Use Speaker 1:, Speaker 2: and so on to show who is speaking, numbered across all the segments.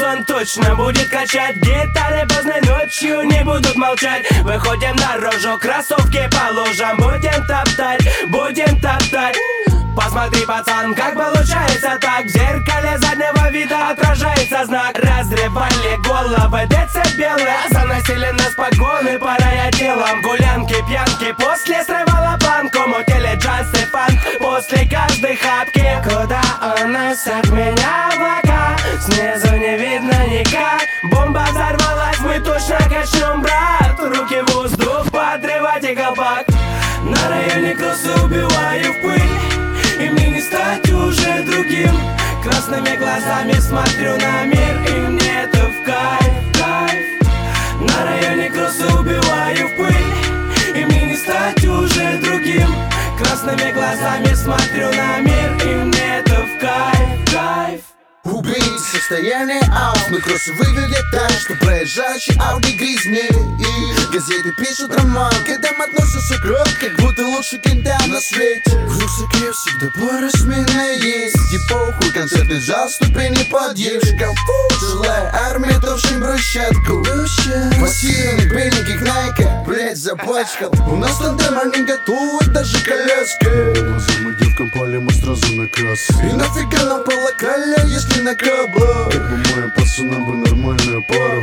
Speaker 1: он точно будет качать. Гитары поздно ночью не будут молчать. Выходим наружу, кроссовки по лужам. Будем топтать. Посмотри, пацан, как получается так. В зеркале заднего вида отражается знак. Разрывали головы децибелы, заносили нас погоны, парая делом. Гулянки, пьянки, после срывала планку. Мутили джаз и фанк после каждой хапки. Куда он несет меня, облака? Снизу не видно никак. Бомба взорвалась, мы точно качнем, брат. Руки в воздух, подрывайте колпак. На районе кроссы убиваю в пыль, и мне не стать уже другим. Красными глазами смотрю на мир, и мне это в кайф. На районе кроссы убиваю в пыль, и мне не стать уже другим. Красными глазами смотрю на мир, и мне это в кайф.
Speaker 2: Убить состояние аут. Но кроссы выглядят так, что проезжающий Ауди грязнее. И газеты пишут роман, к этому относятся кровь, как будто лучше кента на свете. В рюкзаке всегда пара смены есть. И похуй, концертный зал, ступени подъезжиков. Жилая армия, топчем брусчатку. Массированный бельник Найка, блять, запачкал. У нас тандема не готовы, даже коляски.
Speaker 3: Мы девкам палим, а сразу на крас.
Speaker 2: И нафига нам по локале, если на кабло?
Speaker 3: Как бы моим пацанам бы нормальную пару.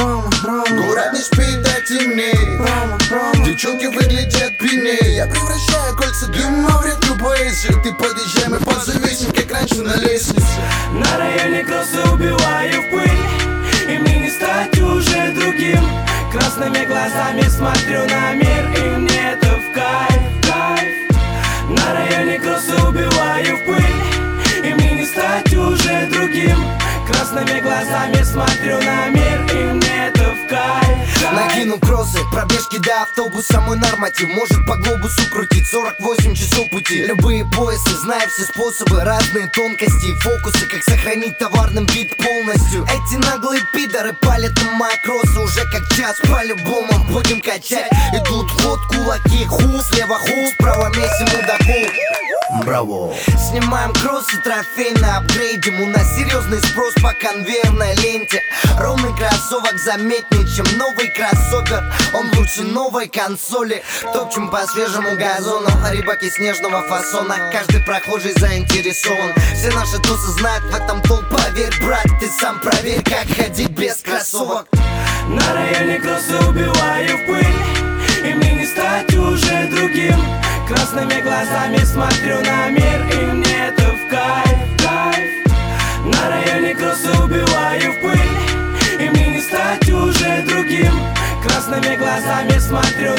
Speaker 2: Город не спит, а темнее. Девчонки выглядят пьянее. Я превращаю кольца дыма в редкую поэзию. Ты подъезжай, мы подзависим, как раньше на лестнице.
Speaker 1: На районе кроссы убиваю в пыль, и мне не стать уже другим. Красными глазами смотрю на мир, и мне это в кайф. На районе кроссы убиваю в пыль, и мне не стать уже другим. Красными глазами смотрю на мир, и мне это в кайф.
Speaker 2: Накинул кроссы, пробежки до автобуса, мой норматив. Может по глобусу крутить 48 часов пути. Любые поясы, знаю все способы, разные тонкости и фокусы. Как сохранить товарным вид полностью. Эти наглые пидоры палят на мои кроссы. Уже как час по-любому будем качать. Идут в ход кулаки, ху, слева ху, справа месим мудаку. Браво. Снимаем кроссы, трофей на апгрейде. У нас серьезный спрос по конвейерной ленте. Ровный кроссовок заметнее, чем новый кроссовер. Он лучше новой консоли. Топчем по свежему газону, рыбаки снежного фасона. Каждый прохожий заинтересован. Все наши тусы знают в этом толк. Поверь, брат, ты сам проверь, как ходить без кроссовок.
Speaker 1: На районе кроссы убиваю в пыль, и мне не стать уже другим. Красными глазами смотрю на мир, и мне это в кайф. На районе кроссы убиваю в пыль, и мне не стать уже другим. Красными глазами смотрю